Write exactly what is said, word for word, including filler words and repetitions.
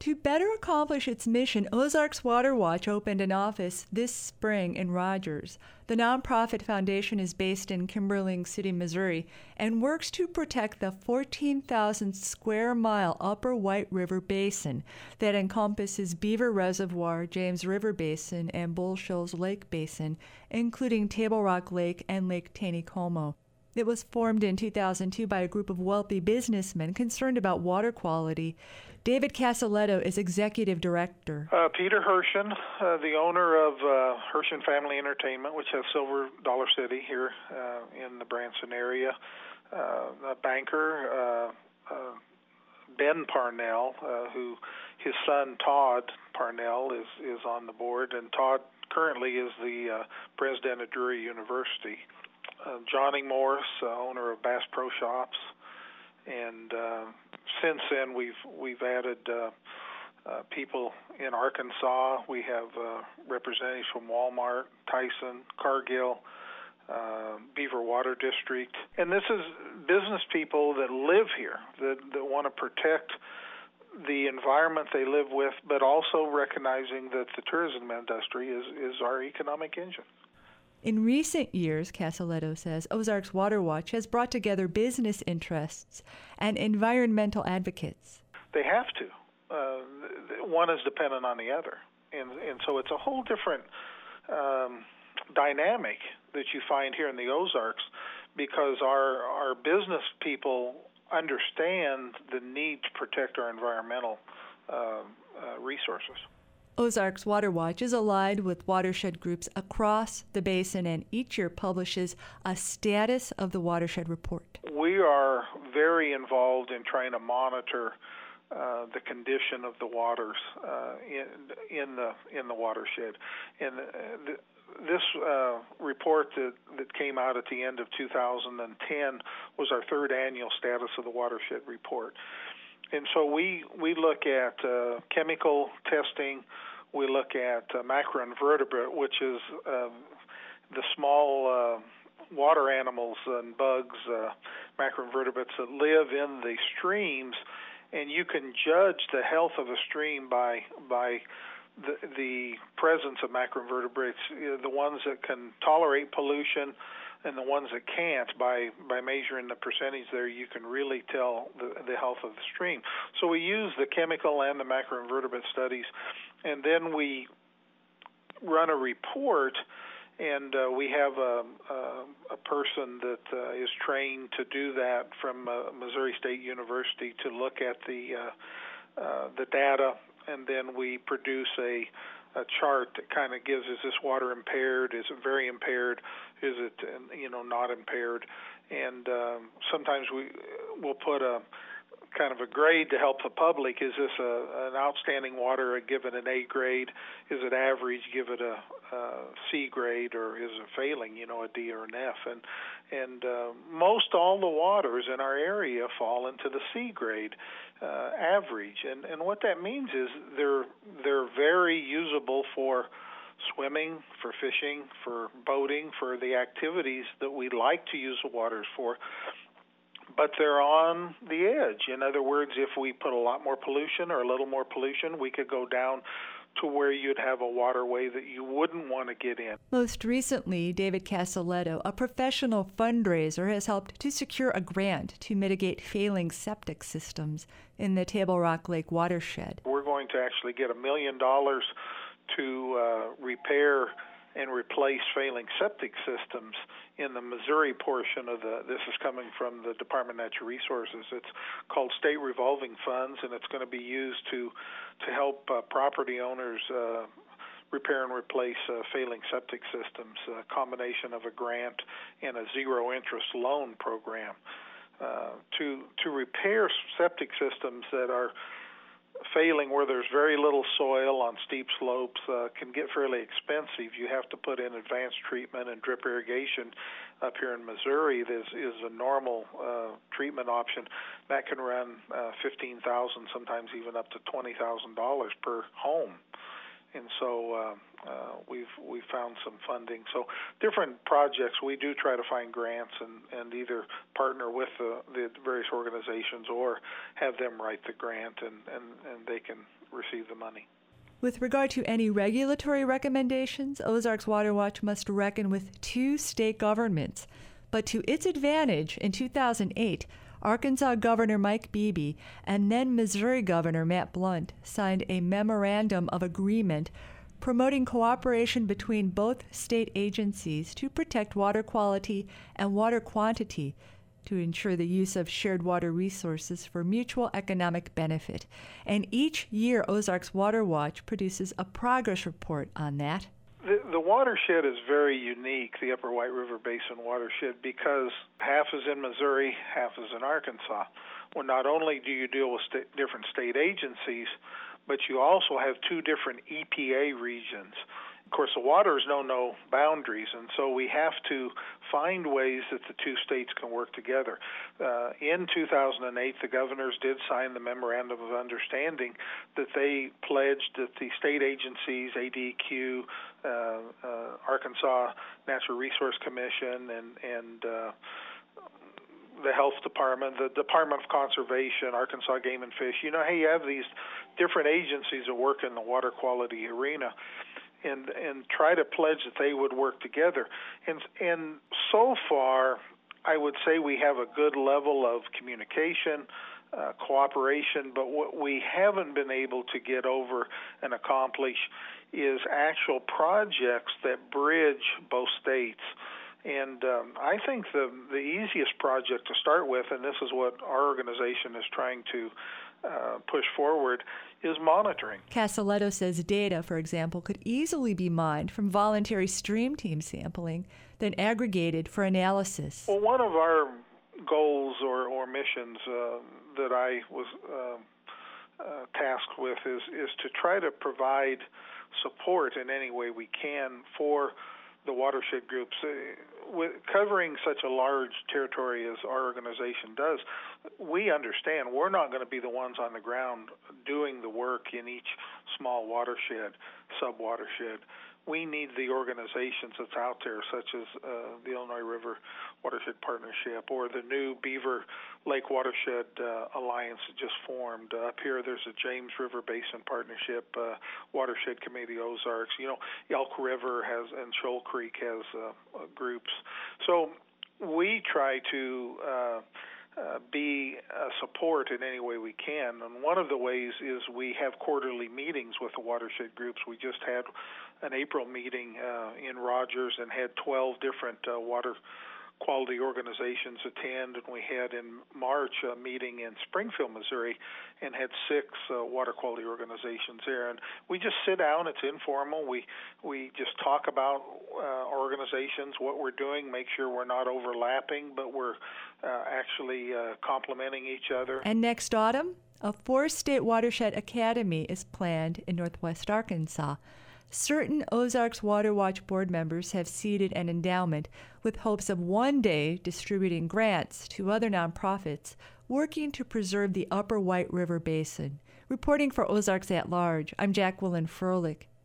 To better accomplish its mission, Ozarks Water Watch opened an office this spring in Rogers. The nonprofit foundation is based in Kimberling City, Missouri, and works to protect the fourteen thousand square mile Upper White River Basin that encompasses Beaver Reservoir, James River Basin, and Bull Shoals Lake Basin, including Table Rock Lake and Lake Taneycomo. It was formed in two thousand two by a group of wealthy businessmen concerned about water quality. David Casaletto is executive director. Uh, Peter Hershen, uh, the owner of uh, Hershen Family Entertainment, which has Silver Dollar City here uh, in the Branson area. Uh, a banker, uh, uh, Ben Parnell, uh, who his son Todd Parnell is, is on the board, and Todd currently is the uh, president of Drury University. Uh, Johnny Morris, uh, owner of Bass Pro Shops, and uh, since then we've we've added uh, uh, people in Arkansas. We have uh, representatives from Walmart, Tyson, Cargill, uh, Beaver Water District, and this is business people that live here that, that want to protect the environment they live with, but also recognizing that the tourism industry is, is our economic engine. In recent years, Casaletto says, Ozarks Water Watch has brought together business interests and environmental advocates. They have to. Uh, one is dependent on the other. And, and so it's a whole different um, dynamic that you find here in the Ozarks, because our, our business people understand the need to protect our environmental uh, uh, resources. Ozarks Water Watch is allied with watershed groups across the basin and each year publishes a status of the watershed report. We are very involved in trying to monitor uh, the condition of the waters uh, in, in the in the watershed. And uh, the, this uh, report that, that came out at the end of two thousand ten was our third annual status of the watershed report. And so we, we look at uh, chemical testing, we look at uh, macroinvertebrate, which is uh, the small uh, water animals and bugs, uh, macroinvertebrates that live in the streams, and you can judge the health of a stream by by the, the presence of macroinvertebrates, you know, the ones that can tolerate pollution, and the ones that can't. By by measuring the percentage there, you can really tell the, the health of the stream. So we use the chemical and the macroinvertebrate studies, and then we run a report, and uh, we have a, a, a person that uh, is trained to do that from uh, Missouri State University to look at the uh, uh, the data, and then we produce a a chart that kind of gives, is this water impaired, is it very impaired, is it, you know, not impaired, and um, sometimes we will put a kind of a grade to help the public. Is this a, an outstanding water, give it an A grade? Is it average, give it a, a C grade, or is it failing, you know, a D or an F? And and uh, most all the waters in our area fall into the C grade, uh, average. And and what that means is they're they're very usable for swimming, for fishing, for boating, for the activities that we like to use the waters for. But they're on the edge. In other words, if we put a lot more pollution or a little more pollution, we could go down to where you'd have a waterway that you wouldn't want to get in. Most recently, David Casaletto, a professional fundraiser, has helped to secure a grant to mitigate failing septic systems in the Table Rock Lake watershed. We're going to actually get a million dollars to uh, repair and replace failing septic systems in the Missouri portion of the, this is coming from the Department of Natural Resources. It's called State Revolving Funds, and it's going to be used to to help uh, property owners uh, repair and replace uh, failing septic systems, a combination of a grant and a zero-interest loan program. Uh, to to repair septic systems that are failing where there's very little soil on steep slopes uh, can get fairly expensive. You have to put in advanced treatment and drip irrigation. Up here in Missouri, this is a normal uh, treatment option that can run uh, fifteen thousand dollars, sometimes even up to twenty thousand dollars per home. and so uh, uh, we've we found some funding. So different projects, we do try to find grants and, and either partner with the, the various organizations or have them write the grant, and, and, and they can receive the money. With regard to any regulatory recommendations, Ozarks Water Watch must reckon with two state governments. But to its advantage, in two thousand eight, Arkansas Governor Mike Beebe and then Missouri Governor Matt Blunt signed a memorandum of agreement promoting cooperation between both state agencies to protect water quality and water quantity to ensure the use of shared water resources for mutual economic benefit. And each year, Ozarks Water Watch produces a progress report on that. The, the watershed is very unique, the Upper White River Basin watershed, because half is in Missouri, half is in Arkansas. Well, not only do you deal with st- different state agencies, but you also have two different E P A regions. Of course, the waters know no boundaries, and so we have to find ways that the two states can work together. Uh, in two thousand eight, the governors did sign the Memorandum of Understanding that they pledged that the state agencies, A D Q, uh, uh, Arkansas Natural Resource Commission, and, and uh, the Health Department, the Department of Conservation, Arkansas Game and Fish, you know, hey, you have these different agencies that work in the water quality arena. And and try to pledge that they would work together. And and so far, I would say we have a good level of communication, uh, cooperation, but what we haven't been able to get over and accomplish is actual projects that bridge both states. And um, I think the the easiest project to start with, and this is what our organization is trying to uh, push forward, is monitoring. Casaletto says data, for example, could easily be mined from voluntary stream team sampling, then aggregated for analysis. Well, one of our goals or, or missions uh, that I was uh, uh, tasked with is, is to try to provide support in any way we can for the watershed groups. Uh, with covering such a large territory as our organization does, we understand we're not going to be the ones on the ground doing the work in each small watershed, sub-watershed. We need the organizations that's out there, such as uh, the Illinois River Watershed Partnership or the new Beaver Lake Watershed uh, Alliance that just formed. Uh, up here, there's a James River Basin Partnership, uh, Watershed Committee Ozarks. You know, Elk River has and Shoal Creek has uh, uh, groups. So we try to uh, uh, be a support in any way we can. And one of the ways is we have quarterly meetings with the watershed groups. We just had an April meeting uh, in Rogers and had twelve different uh, water quality organizations attend, and we had in March a meeting in Springfield, Missouri, and had six uh, water quality organizations there. And we just sit down. It's informal. We we just talk about uh, our organizations, what we're doing, make sure we're not overlapping, but we're uh, actually uh, complementing each other. And next autumn, a four-state watershed academy is planned in Northwest Arkansas. Certain Ozarks Water Watch board members have seeded an endowment with hopes of one day distributing grants to other nonprofits working to preserve the Upper White River Basin. Reporting for Ozarks at Large, I'm Jacqueline Froelich.